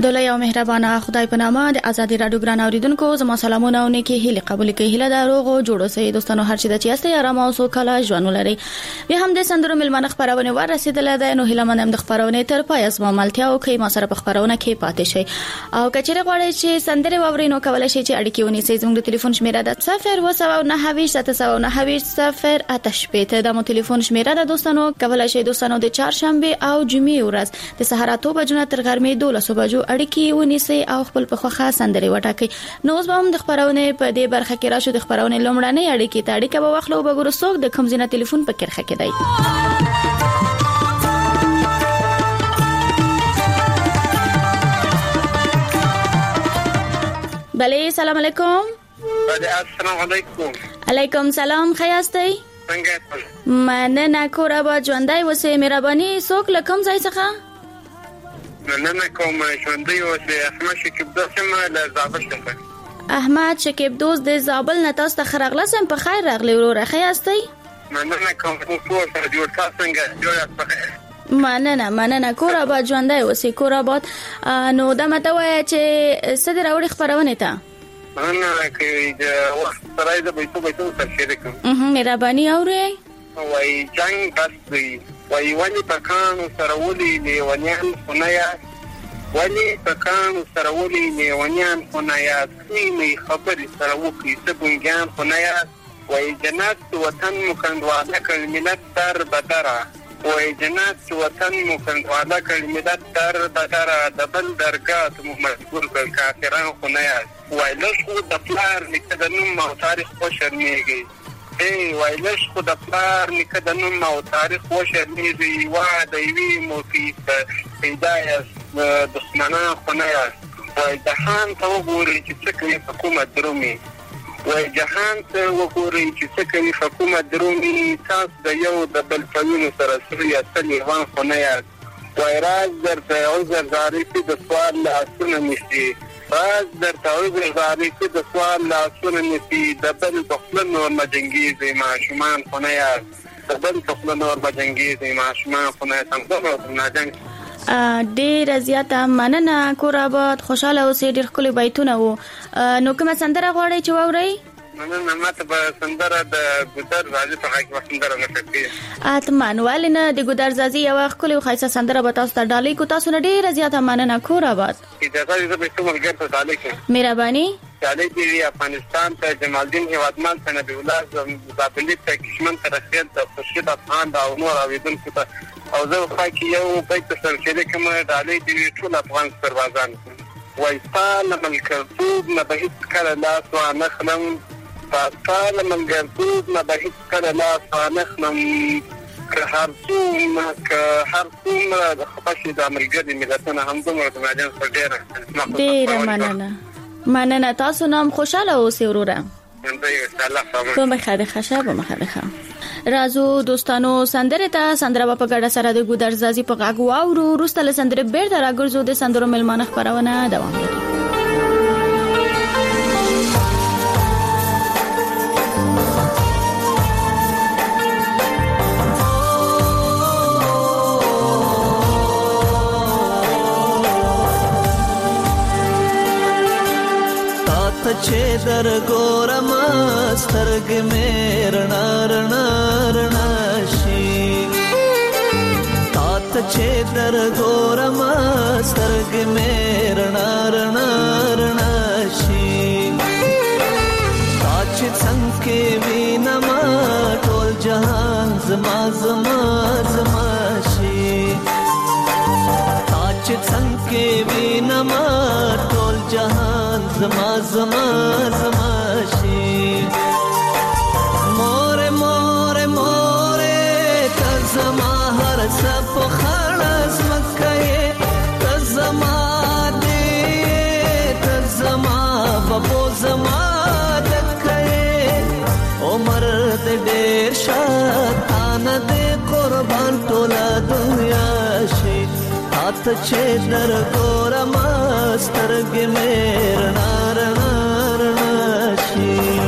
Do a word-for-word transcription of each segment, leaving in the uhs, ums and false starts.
لوی او مهربانه خدای په نامه د ازادي رادیو ګران اوریدونکو زما سلامونه او نیکی هیله قبول کړئ. هیله دروغو جوړو سي دوستانو هر چي د چیسته آرام او سوکاله ژوند ولري. بیا هم د سندرو ملمنه خبرونه ور رسیدله ده نو هیله منم د خبرونه تر پای اسما ملتیا او کې ما سره په خبرونه کې پاتې شي او کچره غواړئ چې سندره وورینو کولای شي چې اړیکې ونیسئ. زموږ د ټلیفون شمیره ده صفر و سبعة نهه سبعة نهه صفر آتش پته د مو ټلیفون شمیره ده دوستانو. کولای شي دوستانو د چهارشنبه او جمعې ورځ د سهار اته بجو تر غرمې دولس بجو اړیکې ونیسئ او خپل په خوخه سندره وټاکئ. نو اوس به هم د خبرونه په دې برخه کې راشو. د خبرونه لومړنۍ اړیکې ته اړیکه به واخلو به ګورو څوک د کوم ځینه ټلیفون په کرخه کې دی. بله سلام علیکم. بله السلام علیکم. علیکم سلام. خیاستی؟ څنګه؟ مننه کور با ژوندۍ وسه مهرباني څوک لکم ځای څخه؟ مننه کوم ژوندۍ وسه احمد شکیب دوست ما له زابل څخه. احمد شکیب دوست د زابل نه تاسو ته خرغلسم په خیر راغلی وروره. خیاستی؟ مننه کوم ټول سره جوړ تاسو څنګه جوړ تاسو؟ مننه مننه کور آباد ژوندۍ وسه کور آباد. نو دا مته وای چې صدر اوري خبرونه ته مننه کې د وخت سره د بیتو بیتو سره شریکم. مهرباني اوري وای جنگ بس دی وای ونی پکانو سره ولي لیونیان خنیا ولی پکانو سره ولي لیونیان خنیا سیمه خبري سره وکي سبونګان خنیا وای جنات وطن مکندواله کل ملت در بدره وای جنات وطن مکندواله کل ملت در بدره دبل درګات مجبور کړ کافرانو خنیا وای لښو د پلار نکدنوم او تاریخ خو شرمېږي. ای وایلش خو د پلار نیکه د نوم او تاریخ وشرمېږي. وا د یوې موقعې په پیدا یاست دښمنان خو نه یاست. وای جهان ته وګورئ چې څه کوي په کومه درومي. وای جهان ته وګورئ چې څه کوي په کومه درومي. تاسو د یو د بل پلونو سره سره یا سلیوان خو نه یاست. وای راز درته عذر ظریفي د سوال لاسونه نیسي. راز در تعویض غاریتی د سوال لاسونه نیسی. د بل بخل نور مجنگیزی معشومان خونه یاد. د بل بخل نور مجنگیزی معشومان خونه یاد. څنګه ناجنګ ډیر زیاته مننه کور آباد خوشاله اوسئ. ډیر ښکلي بیتونه وو. نو کومه سندره غواړئ چې واورئ؟ مننه ماته به سندره د ګودر زازي په حق وخت سندره نه کوي. اتمن ولنه د ګودر زازي یو ښکلي او خاصه سندره به تاسو ته ډالۍ کو. تاسو نه ډیر زیاته مننه کور آباد. اجازه دې به څومره ګرځه ډالۍ کوم. مهرباني ډالۍ دې افغانستان ته جمال الدین هیوادمل ته نبی الله زابلی ته کشمن ته رسید ته خورشید افغان دا نور اوریدونکو ته او زه خو کې یو بیت سره چې کوم ډالۍ دې ټول افغان سربازان وای سال ملکتوب نه به هیڅ کله لاس وانه خلم. فقال من قرطوب ما بهيت كلا لا فنخنم كهرسوم كهرسوم خفشي دام الجدي ملتنا هم دمر دماجان صغيرة. دير مننا مننا تاسو نام خوشاله اوسئ وروره. په مخه خشه په مخه رازو دوستانو سندره ته سندره په ګډه سره د ګودر زازي په غاغ واورو. روستله سندره بیرته راګرځو د سندرو ملمانه خبرونه دوام لري. چې در ګورم سترګ مې رڼا رڼا رڼا شي. تا ته چې در ګورم سترګ مې رڼا رڼا رڼا شي. تا چې څنګه وینم ټول جهان زما زما زما شي. تا چې څنګه وینم ټول جهان زما زما زما شي. مور مور مور ته زما هر څه په خړس مکه ته زما دې ته زما بابو زما دکې عمر دې ډېر شاتان دې قربان ټوله دنیا شي. ته چې در ګورم سترګې مې رڼا رڼا رڼا شي.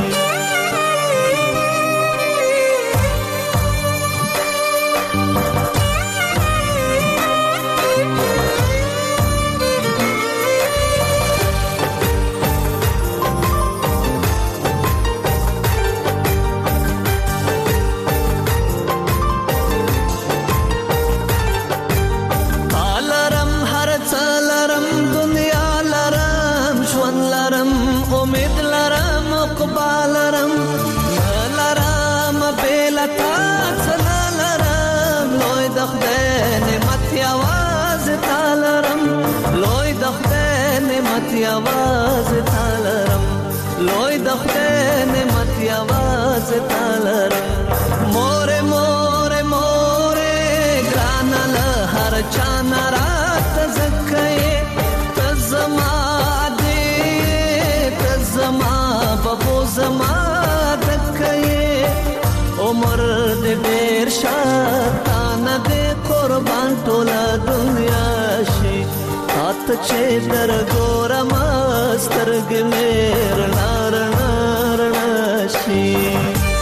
نعمت یواز تالرم لوی د خدای نعمت یواز تالرم مور مور مور ګران له هر چا نارات زکه تزما دې تزما بابو زما دکه عمر دې ډیر شاتانه دې قربان ټوله دنیا شي هات چې در ګورم سترګې مې رڼا رڼا رڼا شي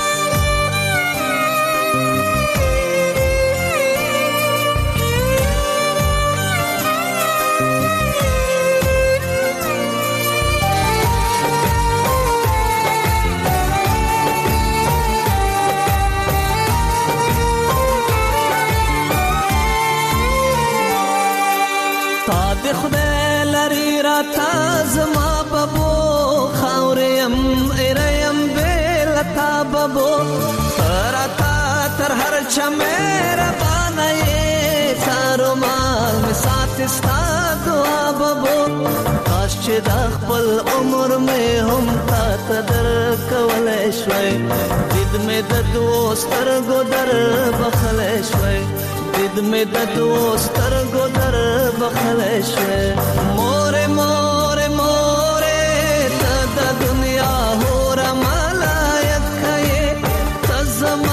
خدای لري را تازما بابو خاورم اريم بل تا بابو راتا تر هر چمره باندې سارو مال می سات استا دعا بابو کاش چې د خپل عمر مې هم تا تدر کولای شوي دید مې د دوستر ګدر بخلای شوي دید میں د دوستر ګدر بخلای شوه مور مور مور ته د دنیا هور ملایک کئ تزما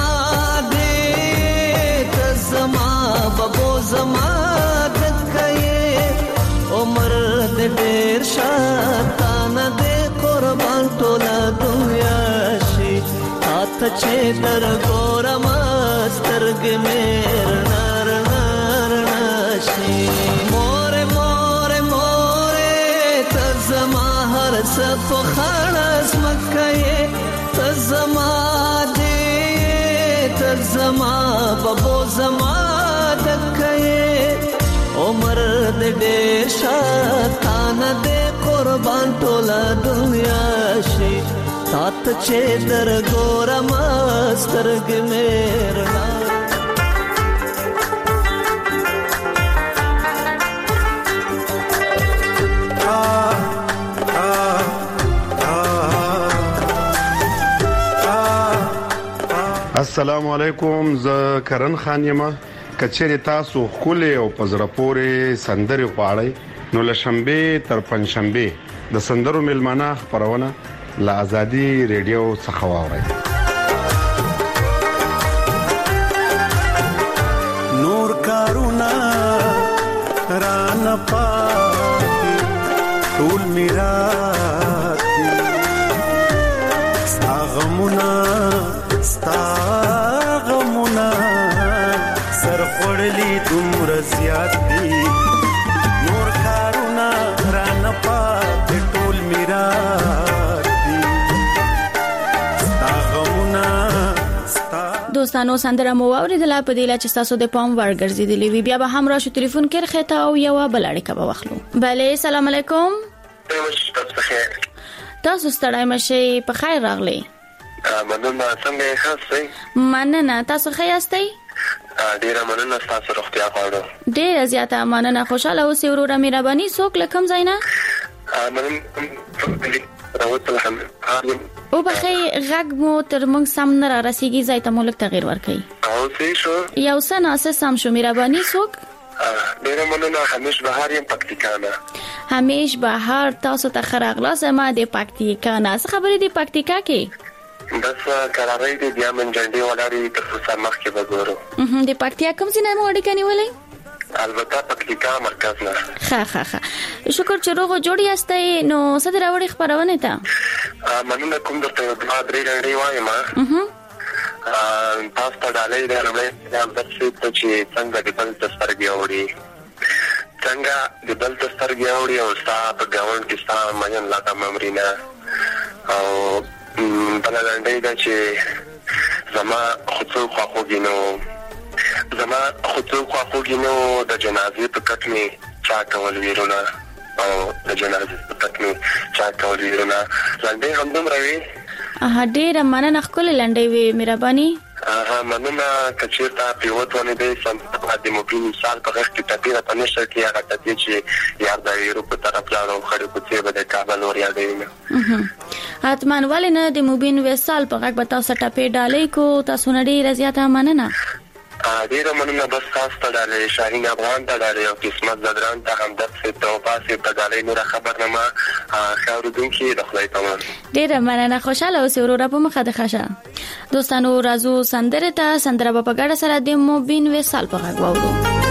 دې تزما بابو زما دکئ عمر دې ډیر شاتانه دې قربان ټوله دنیا شي هات چې در ګورم سترګې مې رڼا مور مور مور تزما هر صف خلاص مکه تزما دې تزما بابو زما دکه عمر دې ډېر شاتانه دې قربان ټوله دنیا شي تات چې در ګورم سترګې مې رڼا السلام علیکم ز کرن خان یم کچېری تاسو خولې او پزرپورې سندري غواړئ نو لشنبه تر پنځشنبه د سندرو ملمانه خبرونه ل ازادي ریډیو څخه واورئ نور کارونا ران پاتې ټول میرات ساغمونا ستاغمونا سر خړلې دومره زیات دي نور کارونا ران پاتې ټول میرات دي ستاغمونا دوستانو سندره مو اوریدله په دې لا چې تاسو د پام ورګرځیدلې وی بیا به هم راشو ټلیفون کې خته او یو بل اړیکه به واخلو bale السلام علیکم تاسو ستړی مشي په خیر راغلی مننه څنګه ښه مننه تاسو ښه یاستئ ډیره مننه تاسو روغتیا غواړم ډیره زیاته مننه خوشاله اوسئ وروره مهرباني څوک لکم زینا مننه او بخې غږ مو تر موږ سم نه را رسیږي ځای ته مولک تغیر ورکړي او څه شو یو څه نه سم شو مهرباني څوک ډیره مننه همیش بهار یم پکتیکانا همیش بهار تاسو ته خراغلا سما د پکتیکانا څه خبرې دی پکتیکا کې بس قرارې دي بیا من جنډي ولاري تر څو مخ کې وګورو د پکتیا کوم ځای نه وړي کني ولې البته پکتیکا مرکز نه ښه ښه ښه شکر چې روغ جوړ یاستئ نو څه دراوړي خبرونه ته مننه کوم درته د درې رنډي وایم اه تاسو ته ډالۍ درلې دا د څه چې څنګه د بل تسترګي اوري څنګه د بل تسترګي اوري او تاسو په ګاون کې تاسو مېن لا کوم امرینا او بل لاندې دا چې زما خصوص خو خوګینو زما خصوص خو خوګینو د جنازې په کټنی چا کول ویرونه او د جنازې په کټنی چا کول ویرونه لاندې هم دوم راوي اه ډیره مننه خپل لاندې وی مهرباني ها مننه کچیرته پیوتونه دې سم د موبایل مثال په غږ کې تپیره په نشه کې هغه ته چې یار د یورپ طرف لاړو خړې کوڅې به د کابل ور یادوي. حتمان ولنه د موبایل وسال په غږ به تاسو ټپې ډالې کو تاسو نړۍ رضایت مننه. ډیره مننه بس تاسو ته ډالې شاهین افغان ته ډالې او قسمت زدران ته همدرد سي توبه سي ته ډالې نور خبرنامه خاوردونکو د خدای پامان. ډیره مننه خوشاله اوسئ ورور په مخه د خشه. دوستانو راځو سندره ته سندره په ګډه سره د موبین وسال په غږ واورو.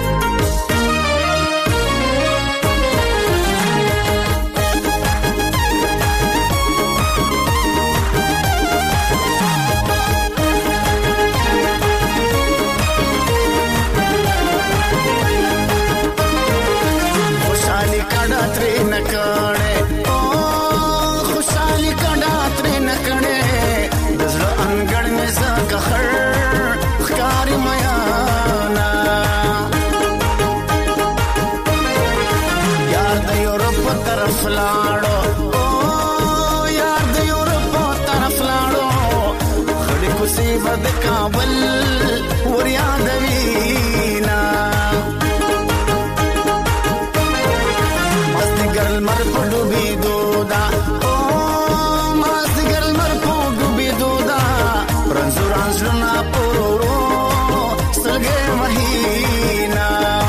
د کابل ور یادوینا مازدیګر لمر په ډوبېدو دا او مازدیګر لمر په ډوبېدو دا رنځور انځورونه پورورو سترګې وهینا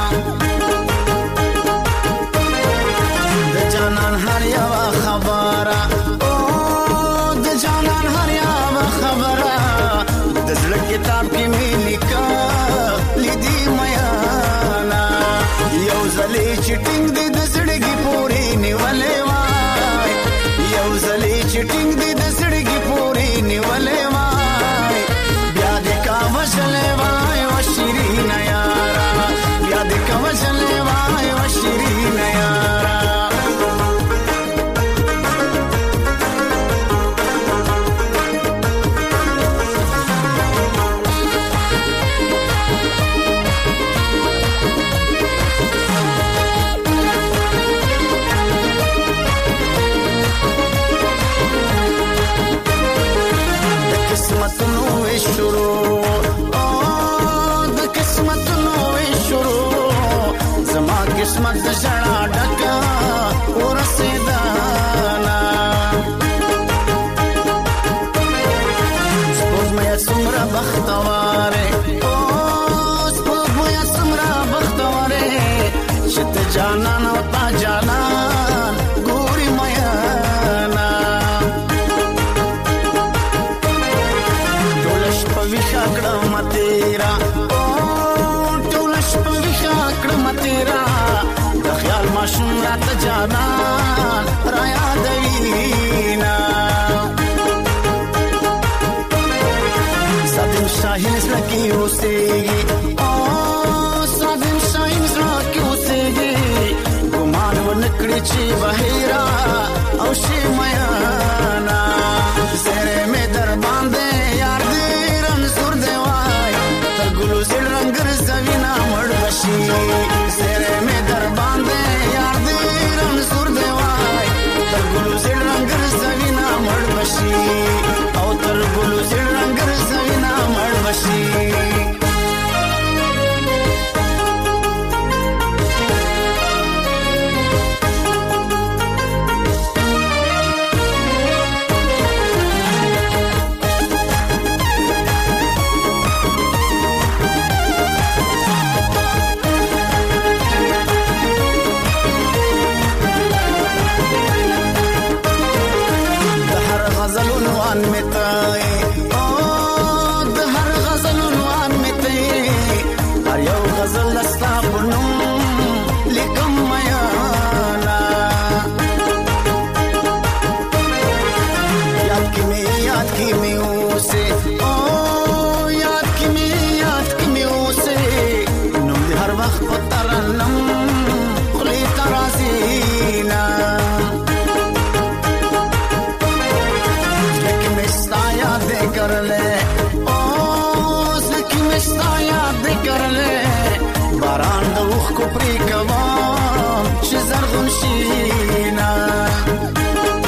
د جانان هر یو خبره او د جانان هر یو خبره د زړه کتاب کې مې لیکا لیدي میانا یو ځلې چټینګ دې د زړګي پورې نیولې وای یو ځلې چټینګ دې د زړګي پورې نیولې وای بیا دې کا وژلې وای او شیرین یارا بیا دې کا وژلې وای او شیرین یارا قسمت زړه ډکا ورسېدانا سپوږ مې سمرا بختواره او سپوږ مې سمرا بختواره شت جانان او تا جانان ګوري میانا ټولش په ویښه کړه متیرا او ټولش په ویښه کړه متیرا خیال ماشوم راته جانان را یادوینا سادم شاهین زړه اوسېږي او سادم شاهین زړه اوسېږي ګمان ونکړي چې بهیرا او شي میانا سره مې در باندې یار دې رنځور دی وای تر ګلو زړ رنگ زوینا مړ بشي سره مې در باندې یار دې رنځور دی وای تر ګلو زړ رنگ زوینا مړ بشي او تر ګلو زړ رنگ زوینا مړ بشي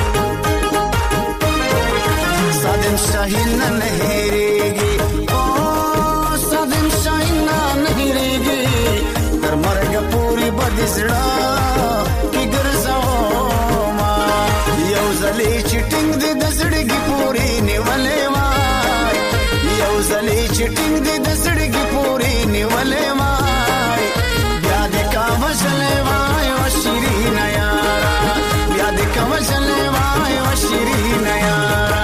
شاهین نه هېریږي او ټینګ دې د سړګي پورې نیولې وای بیا دې کا وشلې وای او شیرین یارا بیا دې کا وشلې وای او شیرین یارا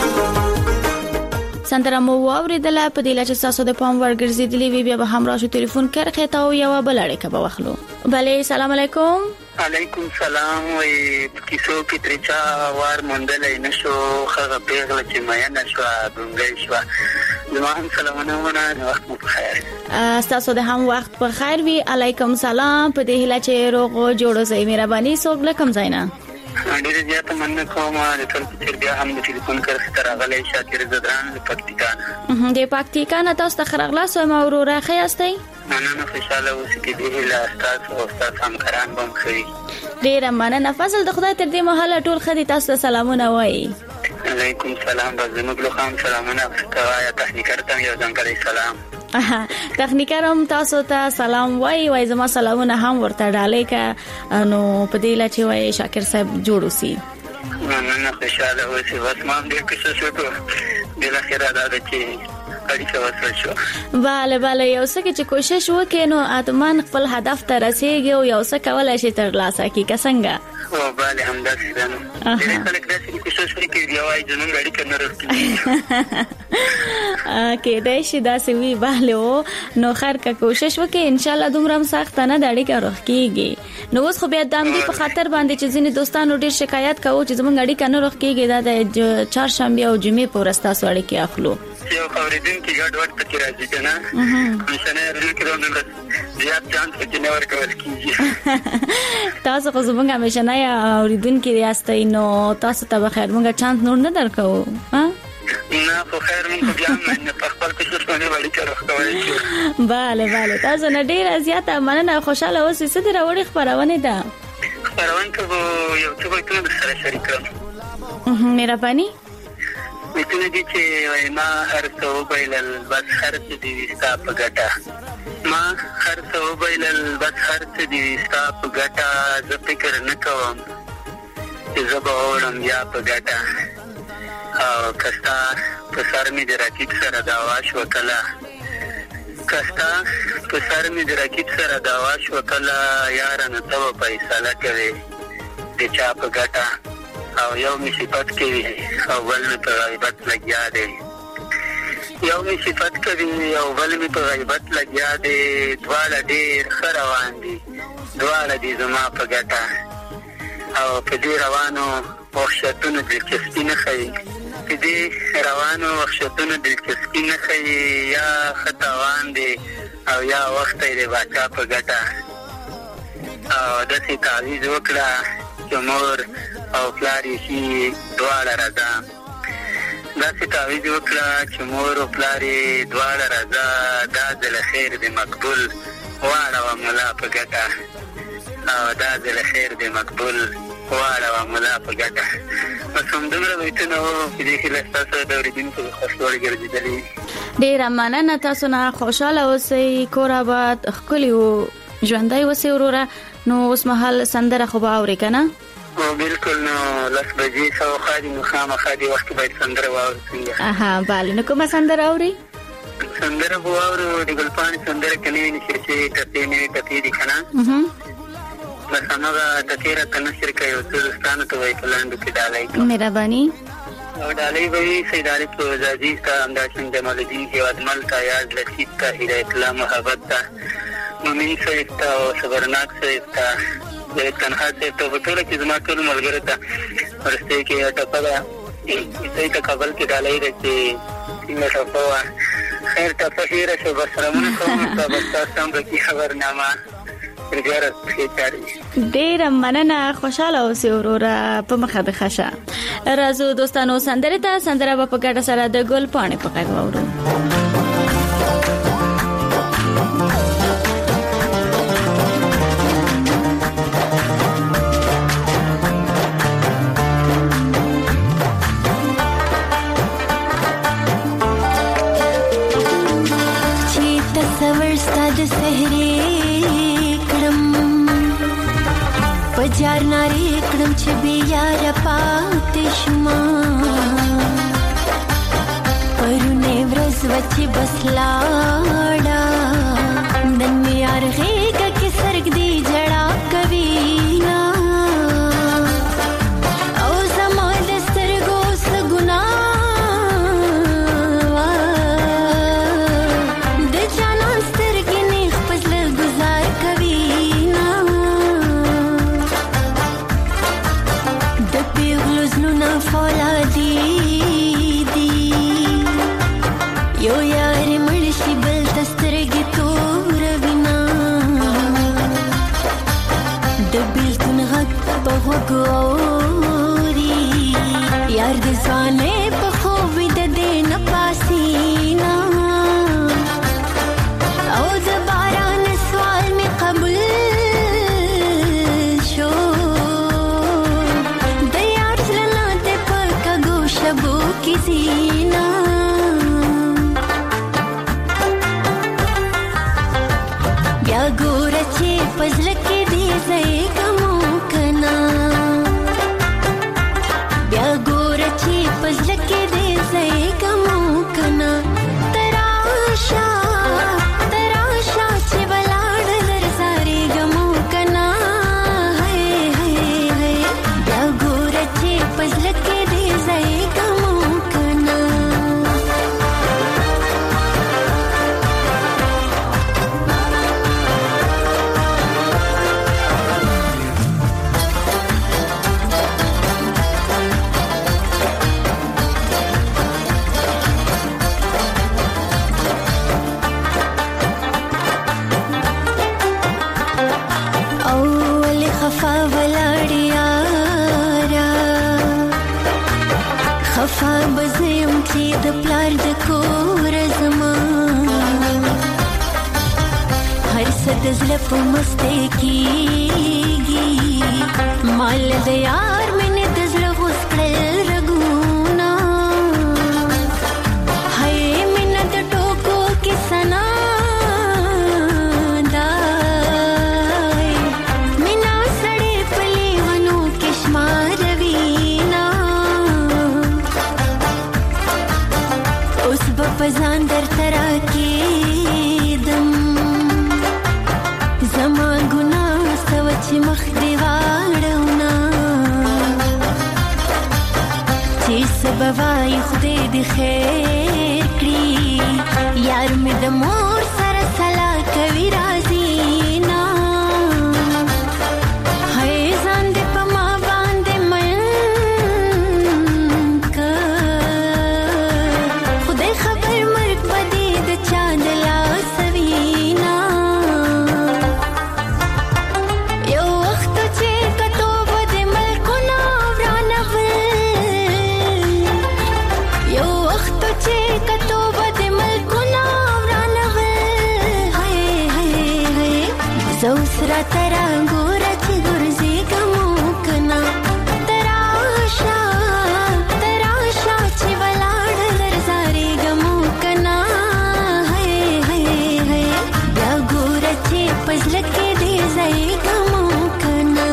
سندره مو واوریدله په دې لچ تاسو د پام ورګرځېدلې وی بیا به همراه شو ټلیفون کرخه تا او یو بل اړیکه به واخلو. بله سلام علیکم. علیکم سلام. وی کیسو کې ترچا وار مندلې نشو خغه پیغله چې مې نشو دونګې شو زما هم سلامونه ونه وخت مو بخیر. تاسو د هم وخت په خیر وی. علیکم سلام. په دې هله چې روغ جوړو زې مهرباني سوګ لکم زینا ډیره زیاته مننه کوم د ټول چې بیا هم د ټلیفون کرخه ترغلې شاکر زدران د پکتیکان د پکتیکان تاسو ته خرغلا سو ما وروره خیاستئ مننه خوشاله اوسئ کې د هله تاسو او تاسو همکاران بم خوري. ډیره مننه فضل د خدای تر دې مهاله ټول خدي تاسو سلامونه وایي. علیکم سلام. بزنوب له خام سلامونه کوي تخنیکر ته یو ځانګړی سلام. تخنیکرم تاسو ته سلام وای وای زما سلامونه هم ورته ډالې کا نو په دې لچې وای شاکر صاحب جوړو سي. مننه خوشاله اوسئ. بس ما دې کیسه شو ته د اخره دا چې اړیکه وسل شو. bale bale یو څه چې کوشش وکې نو اتمن خپل هدف ته رسیږي او یو څه کولای شي تر لاسه کی څنګه. او bale همداسې ده نو دې خلک داسې کوشش کوي دی وای جنون اړیکه نه رسېږي کې دې شي داسې وی bale او نو خیر کا کوشش وکې ان شاء الله دومره سخت نه د اړیکه روخکیږي. نو اوس خو بیا د امدی په خاطر باندې چې ځینې دوستانو ډیر شکایت کوي چې زمونږ اړیکه نه روخکیږي دا د چهارشنبه او جمعې په ورځ تاسو اړیکه اخلو. یو اوریدونکو کې ګډ وډ پکې راځي کنه مشنه ورکړو نو زیات چانس کې نه ورکول کیږي. تاسو خو زمونږ مشنه اوریدونکو یاستئ نو تاسو ته بخیر مونږ چانس نور نه درکو. ها نه خو خیر مونږ بیا نه په خپل کوشش باندې وړي کړو. bale bale تاسو نه ډیر زیاته مننه خوشاله اوسئ. څه دی راوړي خبرونه ده خبرونه ته یو څه وایي ته سره شریک کړم. مهرباني متنه دي چې ما هر څه وبایلل بس هر څه دي ستا په ګټه ما هر څه وبایلل بس هر څه دي ستا په ګټه زه فکر نه کوم چې زه به وړم یا په ګټه او کستا په سر مې د راکټ سره دا واش وکړه کستا په سر مې د راکټ سره دا واش وکړه یار نه ته فیصله کوي د چا په ګټه او یو می صفات کوي او بل می په غیبت لګیا دی یو می صفات کوي او بل می په غیبت لګیا دی دواړه ډېر ښه روان دي دواړه دي زما په ګټه او په دې روانو وحشتونو دلچسپي نه ښیي په دې روانو وحشتونو دلچسپي نه ښیي یا ښه تاوان دی او یا وخت یې د باچا په ګټه او داسې تعویض وکړه چې مور او پلار یې شي دواړه رضا داسې تعویض وکړه چې مور او پلار یې دواړه رضا دا ځل خیر دې مقبول واړوه ملا په ګټه او دا ځل خیر دې مقبول واړوه ملا په ګټه. بس همدومره بیتونه وو چې دې هیله ستاسو د اورېدونکو د خوښ وړ ګرځېدلي. ډېره مننه. تاسو نه خوشحاله اوسئ کور آباد ښکلي و ژوندی اوسئ وروره. نو اوس مهال سندره خو به اورئ که نه؟ بالکل. نو لس بجې شاوخوا دي نو خامخا دې وخت کې باید سندره واورو څنګه. اها bale نو کومه سندره اورئ؟ سندره به واورو د ګلپاڼې سندره که نه وي نشر چې ټپې نوې ټپې دي که نه بس هماغه ټپې راته نشر کوي او څو دوستانو ته وایي په لنډو کې ډالۍ کړو. مهرباني. او ډالۍ به وي سید عارف عزیز ته همداشان جمال الدین هیوادمل ته یاد لطیف ته هدایت الله محبت ته مومن صاحب ته او صبرناک صاحب ته د تنها صاحب ته په ټوله کې زما ټولو ملګرو ته وروستۍ کې یوه ټپه ده دوی ته کابل کې ډالۍ ده چې څنګه ټپه وه خیر ټپه هېره شوه بس رمونه کوم ته بس تاسو هم پکې خبرنامه ډېره مننه. خوشاله اوسئ وروره په مخه د ښه شه. راځو دوستانو سندرې ته. سندره به په ګډه سره د ګل پاڼې په غږ واورو. چې تصور ستا د سحرې پجار ناری کړم چې بیا را پاتې شما پرونه ورځ شوچ بسلاړه نن یار غېګه کې سرګ دی جړا کوي نا او زما د سترګو سګنا د جانان سترګې نه خپل گزار کوي نا د پیغلو زلونه فولادي یو یار مرشي بل تسترګي تور وینا د بیلتون غږ په وګوري یار د ځانې په خوب د دې نه پاسینا او د باران سوال می قبول شو د یار زلنا ته په کګو شبو کی زینا ګور چې پزل کې دې زې کوم کنا بیا ګور چې پزل کې دې زې کوم کنا تراشا تراشا چې بلاړ در ساري کوم کنا هي هي هي بیا ګور چې پزل کې دې زې کوم کنا خفا ولاړیارا خفا بزم چې د پلار د کور زما هر څه د زړه په مسته کېږي مال د یار مینې د زړه غوس کړل رګونه هی مینه د ټوکو کې سنا پزان در ترا کېدم زما ګناه سوچ مخ دی واړونا چې سبوای خدای دې خیر کړي یار مې د مور سره سلا کوي راځي نا هي ځان دې په ما باندې مېن کا خدای خبر مرګ بدی د چا د لاس وینا یو وخت چې کتو بده ملکونه ورانول یو وخت چې کتو بده ملکونه ورانول هي هي هي زو سره ترا ګور چې ګرځي کوم کنا تراشا تراشا چې ولاړ درځاري ګمو کنا هي هي هي بیا ګور چې پزل کې دې ځای ګمو کنا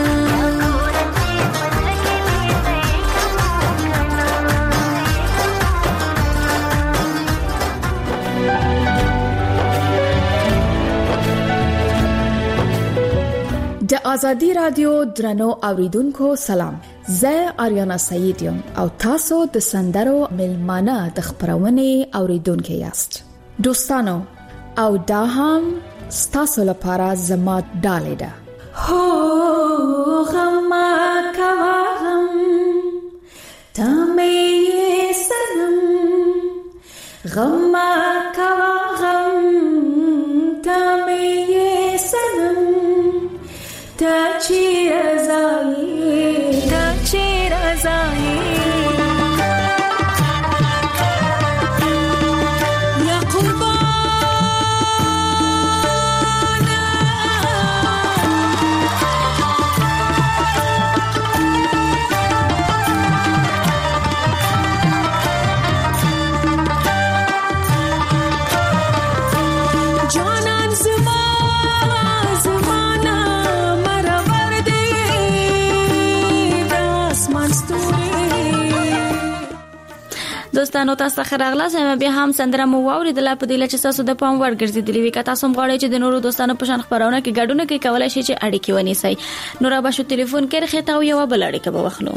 د ازادي رادیو درنو اوریدونکو سلام زه اریانا سعید یم او تاسو د سندرو ملمانه د خبرونه اوریدونکو یاست دوستانو او دا هم ستاسو لپاره زما ډالې ده هو غم کا غم تمه سنم غم کا غم تمه سنم تا چیر ازایی تا چیر ازایی یا قربان جانان زمان زمانه مرا ورد دوستانو تاسو ته راغلاست بیا هم سندره مو واوریدله په دې لچ تاسو د پام ورګرځېدلې وي که تاسو غواړئ چې د نورو دوستانو په شان خبرونه کې ګډون کې کولای شئ چې اړیکې ونیسئ. نو را به شو ټلیفون کې رخه تا یو بل اړیکه به وخلو.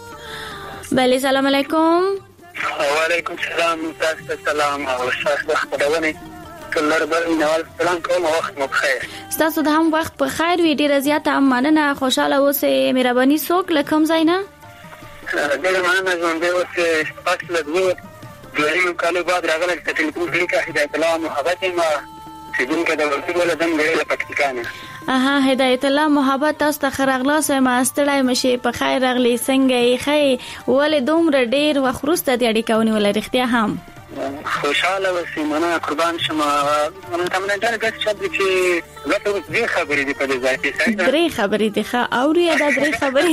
بله سلام علیکم. وعلیکم السلام. تاسو سلام او تاسو خبرونه کلر بل نوال سلام کوم وخت مو بخیر. تاسو د هم وخت په خیر وي. ډیره زیاته مننه. خوشاله اوسئ. مهرباني څوک لکم زینا ډېر مننه زم به اوس پاتې لږه دویم کالو بعد راغله چې ټلیفون کلیکه هدایت الله محبت ما چې دن کې د ورته ول دم غیر پکتیکانه. اها هدایت الله محبت تاسو ته خرغلاس ما استړای مشي په خیر راغلی څنګه یې خې ولې دومره ډېر وخروسته دی اړیکه ونیول رښتیا هم خوشاله وسی مننه قربان شم. مننه تمنه درګه چې غته دې خبرې دې په دې ځای کې څنګه درې خبرې دي ښه اوري دا درې خبرې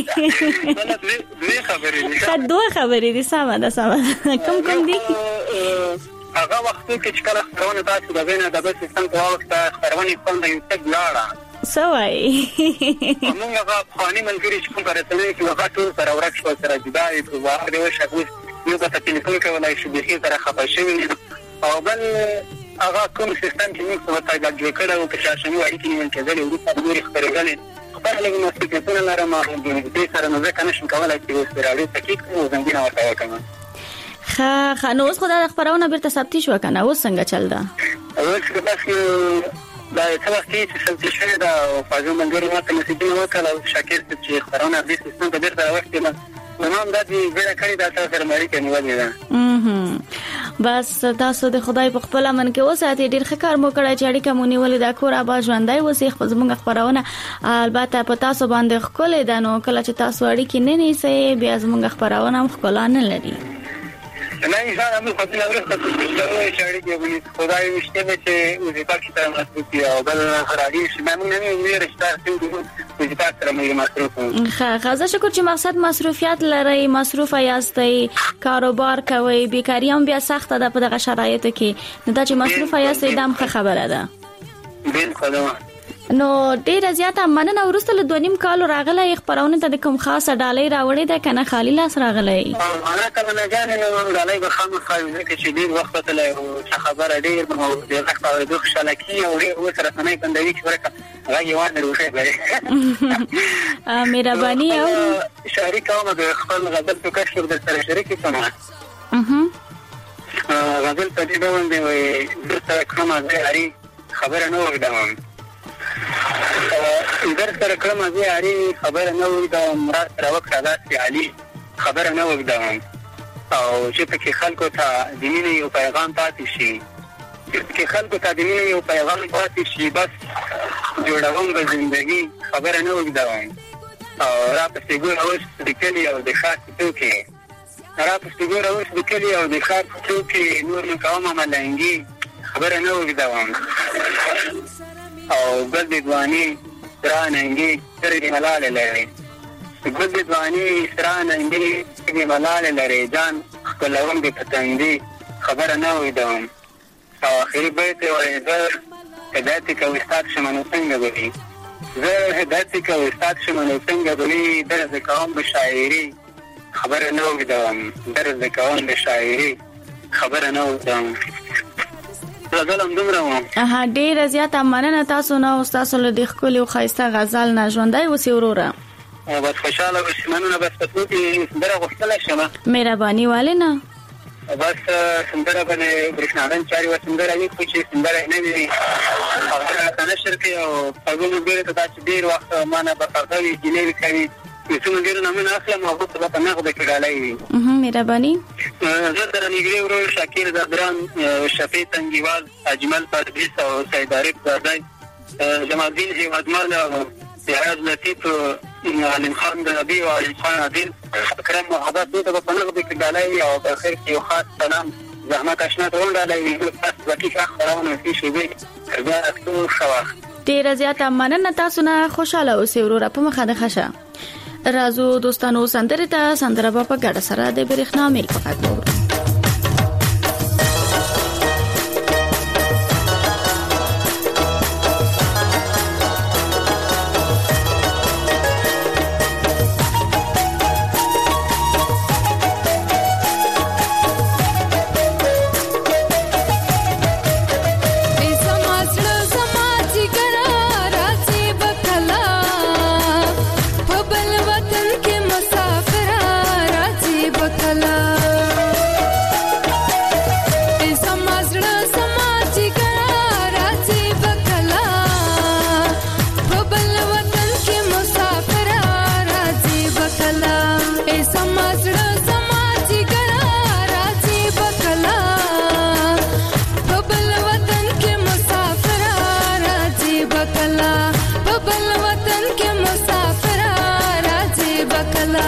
درې خبرې دي ښه دوه خبرې دي سم ده سم کوم کوم دي هغه وخت کې چې کله خبرونه تاسو د وینې د بس سم په وخت خبرونه کوم د یو تک لاړه سوای موږ هغه خاني منګري چې کوم کارته کې هغه ټول سره ورک شو سره جدای په واه دی شکوس یو په ټلیفون کې ولای شو به سره خبر شوی او بل هغه کوم سیستم چې موږ په تاګه جوړ کړو چې شاسمو اړیکې نیول کېدل او د نوري خبرګلې خبر لګي نو چې څنګه لرم دې سره نو ځکه نشم کولای چې اوس راړي تکیک او زنګینه ورته وکړم. خا خا نو اوس خدای خبرونه بیرته ثبت شو کنه اوس څنګه چل دا اوس که دا څه وخت چې ثبت شوی دا فاضل منګري ماته مسیجونه وکړه او شاکر چې خبرونه دې سیستم ته بیرته راوړل نو دا دې ګډه کړی دا تاسو سره مړی کني ولې دا ام بس تاسو د خدای په خپل من کې وساتې ډیر ښه کار مو کړی چې اړیکه مونږ ولې دا کور ابا ژوندای وسی خپل زموږ خبرونه البته په تاسو باندې خپل د نو کله چې تاسو اړیکې نه نیسئ بیا زموږ خبرونه هم خپل نه لري نه انسان هم خپل ورته چې اړیکې ونی خدای مشته چې وزې پاکي ته مسؤلیت او بل خرابې شي موږ نه ویل رښتیا چې وزې پاک سره مې مصروف ښه خزه شکر چې مقصد مصروفیت لري مصروف یاستئ کاروبار کوي بیکاری هم بیا سخت ده په دغه شرایطو کې نو دا چې مصروف یاستئ دا هم خبره ده. بالکل. نو ډیره زیاته مننه ورسته له دوه نیم کال راغله خبرونه ته کوم خاصه ډالۍ راوړې ده کنه خالی لاس راغله انا کله نه جانې نو ډالۍ به خامخا خاوي چې ډیر وخت ته له خبره ډیر مو د راځه د خلکې او ډیر سره نه کندوي چې ورکه راځي وانه روشه به مهرباني او شریک او د خپل غزل په کښ د سره شریک کوم اها غزل په دې ډول دی وي د سره کومه ځای خبره نه وګدم در سره کلمه زی علی خبر نه وي دا مراد سره وکړه دا چې علي خبر نه وګدم او چې په کې خلکو ته د مینې یو پیغام پاتې شي چې خلکو ته د مینې یو پیغام پاتې شي بس جوړوم د ژوندۍ خبر نه وګدم او را پسې ګور اوس د کلی او د ښار ټوکې را پسې ګور اوس د کلی او د ښار ټوکې نور نه کومه ملنګي خبر نه وګدم او ګل دوانی سراننګي سرګي ملال لري ګل دوانی سراننګي سرګي ملال لري جان خپلوم به پتنګي خبر نه وېدم او اخري بیت ورته هدایت کوي استاد شمنو څنګه غوړي زه هدایت کوي استاد شمنو څنګه غوړي درځ کوم به شاعري خبر نه وېدم درځ کوم به شاعري خبر نه وېدم غزلم دومره اها ډیره زیاته مننه تاسو نه او تاسو له دې خولي او خاصه غزل نه ژوندۍ وسی وروره بس خوشاله اوسې مننه بس تاسو ته سندره غوښتل شم مهرباني والنا بس سندره باندې برښناګن چاري و سندره وی خو چې سندره نه وی هغه نشر کې او هغه ډیره تاسو ډیر وخت مانه په فرضوي جنې کوي څنګه ډیر نه من اصله او په په نغده کې ډالۍ اها مهرباني زه در نګري ورو شاکر زدران شفیع تنگیوال اجمل پردیس او سید عارف زادای جمال الدین هیوادمال سیاض لطیف علم خان نبی او علم خان عادل اکرم محبت ته په نغده کې ډالۍ او په خیر کې یو خاص سلام زحمت آشنا ته ډالۍ پس باقي خبرونه کې شي وي دا ټول شواخ ډیر زیاته مننه تاسو نه خوشاله اوسئ وروره په مخه ده خشه رازو دوستانو سندره ته سندره په ګډه سره د برېښنا میل پکاو بکلا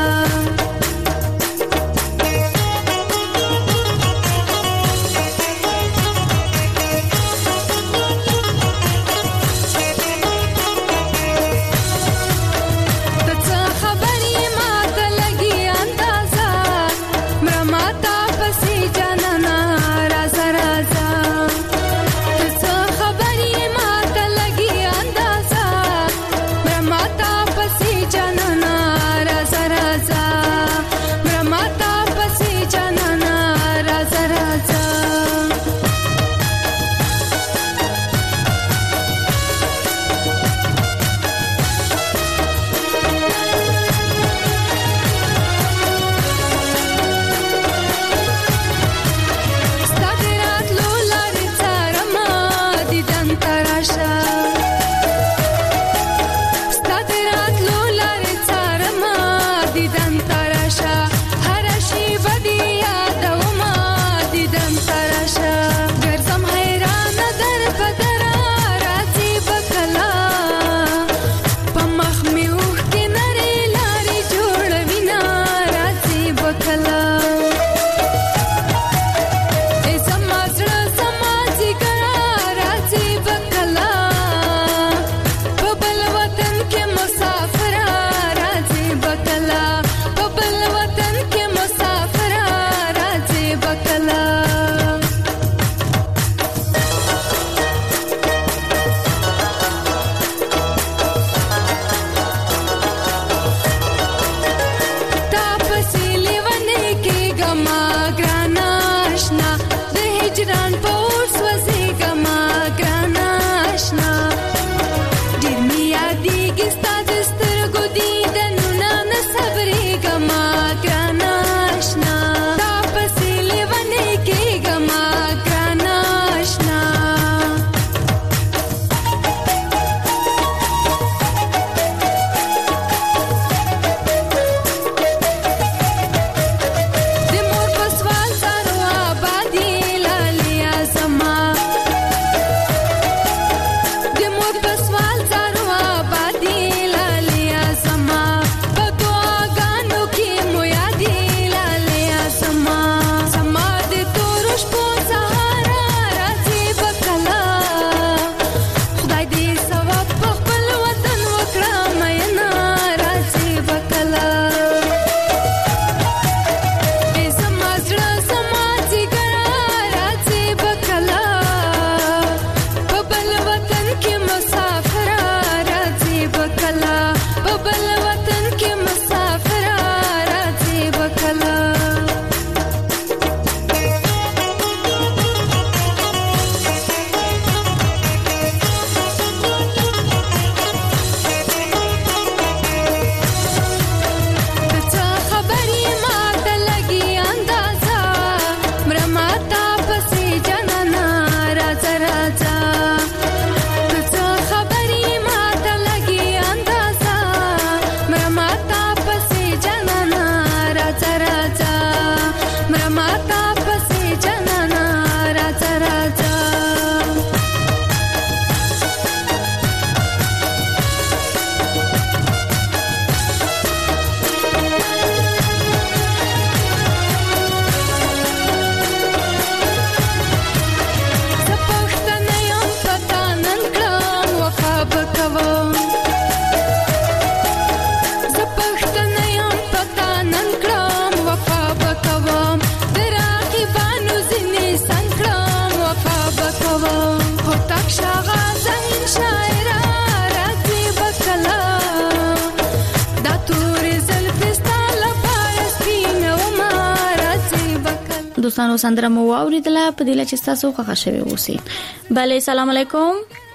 دوستانو سندره مو اوریدله په دې لچ تاسو خوښ شوي اوسئ. بله سلام علیکم.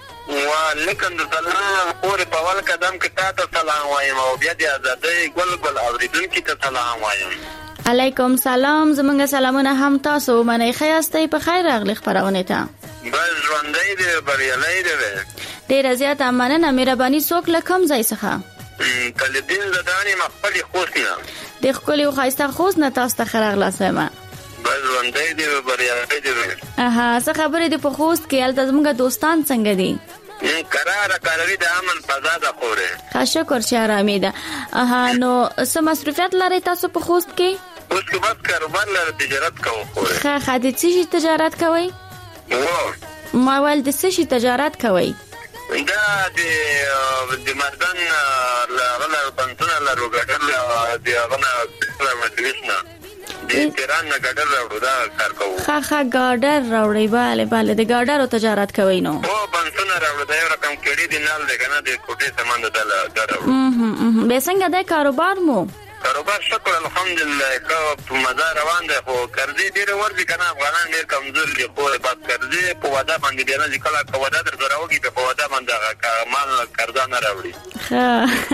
وعلیکم السلام. اور په ول قدم کې تاسو سلام وایم او بیا د آزادۍ ګل ګل اوریدونکو ته سلام وایم. علیکم سلام. زمونږ سلامونه هم تاسو منئ. خیاستئ په خیر راغلی خبرونه ته. بس ژوندۍ دی بریالۍ دی. ډیره زیاته مننه. مهرباني څوک له کوم ځای څخه؟ طالبین زدانې مخفلی خوست نه. د ښکلي او ښایسته خوست نه تاسو ته ښه راغلاست وایم. بس ژوندۍ دی بریالۍ دی. اها څه خبرې دي په خوست کې؟ هلته زموږ دوستان څنګه دي؟ قرار قراری د امن فضا د خوره. ښه شکر چې آرامي ده. اها نو څه مصروفیت لرئ تاسو په خوست کې؟ اوس که بس کاروبار لري تجارت کوو خوره. ښه ښه د څه شي تجارت کوئ؟ و ما ویل د څه شي تجارت کوئ؟ دا د د مردان لغله بنتونه لرو ګټر د هغه نه مجلس نه د تهران نه ګډر راوړو دا کار کوو. ښه ښه ګاډر راوړئ. بله بله د ګاډرو تجارت کوئ نو؟ هو بنتونه راوړو دا یو رقم کړي دي نال دی که نه د کوټې سامان د دا راوړو. بیا څنګه دی کاروبار مو؟ کاروبار شکر الحمدلله ښه په مزه روان دی خو قرضې ډېرې ورځي که نه افغانان ډېر کمزور دي خو بس قرضې په وعده باندې بیا نه ځي کله که وعده درته راوږي بیا په وعده باندې هغه مال قرضه نه راوړي. ښه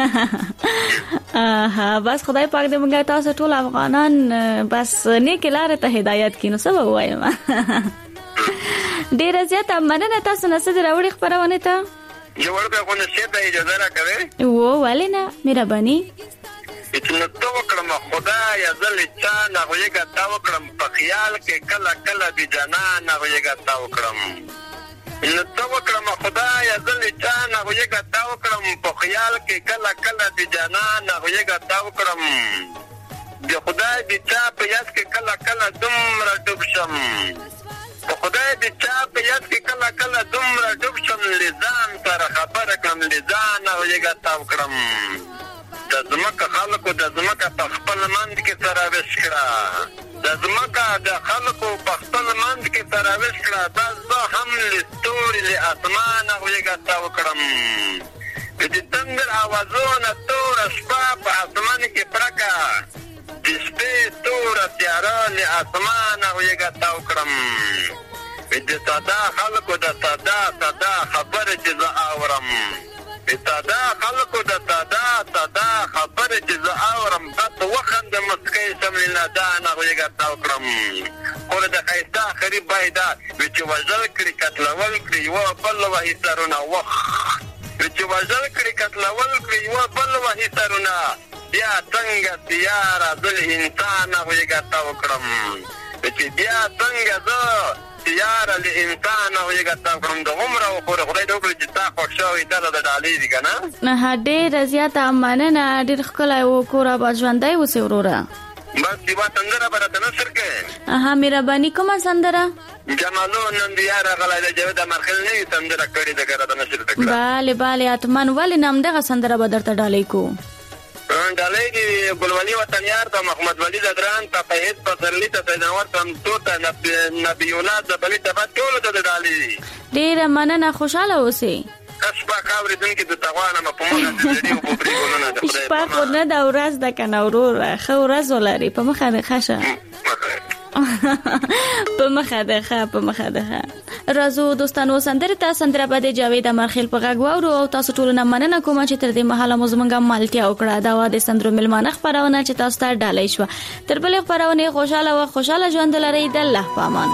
بس خدای پاک دې موږ تاسو ټول افغانان بس نیکې لارې ته هدایت کړي. نو څه به ووایم ډېره زیاته مننه تاسو نه څه دې راوړي خپرونې ته. یو وړوکی خو نصیحت ته اجازه راکوې؟ و ولې نه مهرباني. چې نو ته وکړم خدایه زه له چا نه غوږېږه تا وکړم په خیال کې کله کله بې جانانه غوږېږه تا وکړم. نو ته وکړم خدایه زه له چا نه غوږېږه تا وکړم په خیال کې کله کله بې جانانه غوږېږه تا وکړم. د خدای د چا په یاد کې کله کله دومره ډوب شم په خدای د چا په یاد کې کله کله دومره ډوب شم له ځان سره خبره کړم له ځانه غوږېږه تا وکړم. د ځمکه خلکو د ځمکه په خپل منځ کې سره ویش کړه د ځمکه د خلکو په خپل منځ کې سره ویش کړه دا زه هم له ستوري له اسمانه غوږېږه تا وکړم. د تندر اوازونه توره شپه په اسمان کې پرکه د شپې توره تیاره له اسمانه غوږېږه تا وکړم. د ساده خلکو د ساده ساده خبرې چې زه اورم د ساده خلکو د ساده ساده خبرې چې زه اورم بس وخندم مسکی شم له نادانه غوږېږه تا وکړم. خو د ښایسته آخري بیه دا وي چې وژل کړي قتلول کړي یوه بل وهي سرونه وخ وي چې وژل کړي قتلول کړي یوه بل وهي سرونه بیا څنګه تیاره زه له انسانه غوږېږه تا وکړم. چې بیا څنګه زه تیاره له انسانه غوږېږه تا وکړم. د عمره وخوره خدای دې وکړي چې تا خوښ شوی ډله د ډالۍ دي که نه. ډېره زیاته مننه. ډېر ښکلی و کور اباد ژوندی اوسې وروره. بس یوه سندره به راته نشر کړې. اها مهرباني کومه سندره؟ جمالو نن د یار راغلی دی جاوید امرخیل نوې سندره کړې ده که راته نشر ته کړه. بله بله حتما ولې نه همدغه سندره به درته ډالۍ کوو. ډالۍ دي ګلولي وطنیار ته محمد ولي ددران ته فهید پسرلي ته سیدانور تمتو ته نبي الله زبلي ته بعد ټولو ته د ډالۍ دي. ډېره مننه خوشحاله اوسئ. ښه شپه ښه اورېدونکي درته غواړم په مخه د زړي اوبو پرې ګلونه د خدای شپه خو نه ده ورځ ده که نه وروره. ښه ورځ ولري په مخه دې ښه شه په مخه ده ښه په مخه ده ښه. راځو دوستانو سندرې ته سندره به د جاوید امرخیل په غږ واورو او تاسو ټولو نه مننه کوم چې تر دې مهاله مو زموږ ملتیا وکړه. دا وه د سندرو میلمانه خپرونه چې تاسو ته ډالۍ شوه. تر بلې خپرونې خوشحاله وه خوشحاله ژوند ولرئ. د الله په امان.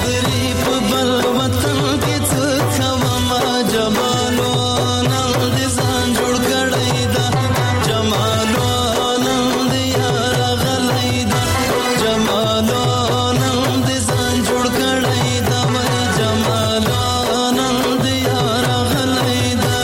ودري په بل وطن کې څه کومه جمالو نن دې ځان جوړ کړی دا جمالو نن دې یار غلې دا جمالو نن دې ځان جوړ کړی دا مې جمالو نن دې یار غلې دا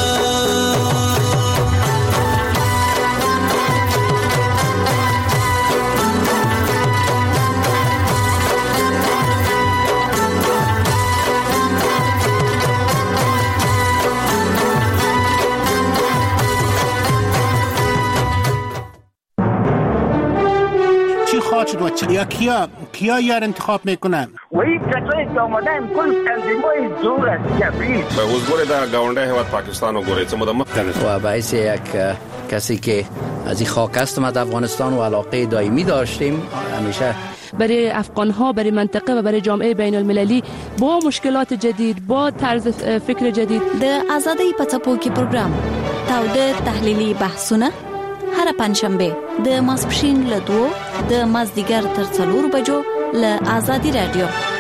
چی خواهد شد یا کیا کیا یار انتخاب میکنن؟ وی کسایی که آمدن کل تنظیمای زور است جبری اوس ګوره دا گاونډي هیواد پاکستان وګورئ څه مدام و باعث یک کسی که از این خاک هستم از افغانستان و علاقه دائمی داشتیم همیشه برای افغان‌ها برای منطقه و برای جامعه بین المللی با مشکلات جدید با طرز فکر جدید د آزادۍ په څپو کې پروګرام تاوده تحلیلي بحثونه هر پنځشنبه د ماسپښین له دوه د مازدیګر تر څلور بجو له آزادۍ رادیو